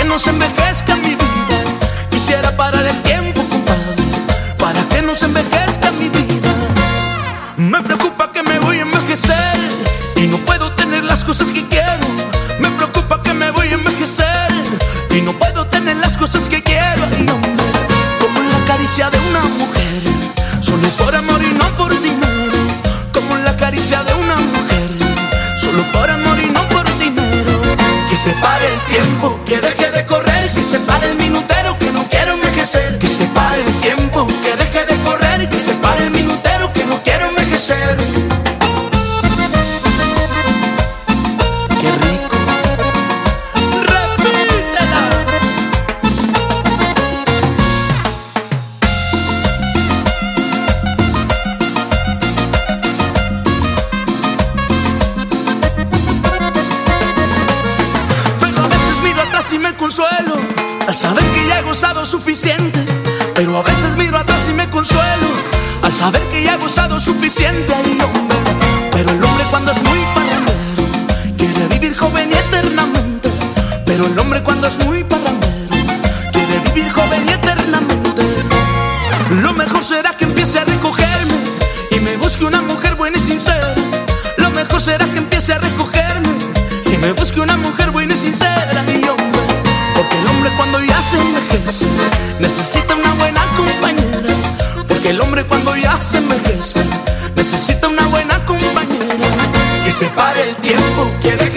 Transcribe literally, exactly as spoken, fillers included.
no se envejezca mi vida. Quisiera parar el tiempo, compadre, para que no se envejezca mi vida. Me preocupa que me voy a envejecer y no puedo tener las cosas que quiero. Me preocupa que me voy a envejecer y no puedo tener las cosas que quiero. Ay, hombre, como la caricia de una mujer, solo por amor y no por dinero. Como la caricia de una mujer, solo por amor y no por dinero. Que se pare el tiempo, que deje de correr, que se pare el minutero, que no quiero envejecer. Que se pare el tiempo, que deje de correr, que se pare el minutero, que no quiero envejecer. Qué rico. Repítela. Pero a veces miro atrás y me consuelo al saber que ya he gozado suficiente. Pero a veces miro atrás y me consuelo al saber que ya he gozado suficiente. Ay, hombre, pero el hombre cuando es muy parrandero quiere vivir joven y eternamente. Pero el hombre cuando es muy parrandero quiere vivir joven y eternamente. Lo mejor será que empiece a recogerme y me busque una mujer buena y sincera. Lo mejor será que empiece a recogerme y me busque una mujer buena y sincera. Y hombre, porque el hombre cuando ya se envejece necesita una buena compañera. Porque el hombre cuando ya se envejece necesita una buena compañera. Que se pare el tiempo, quiere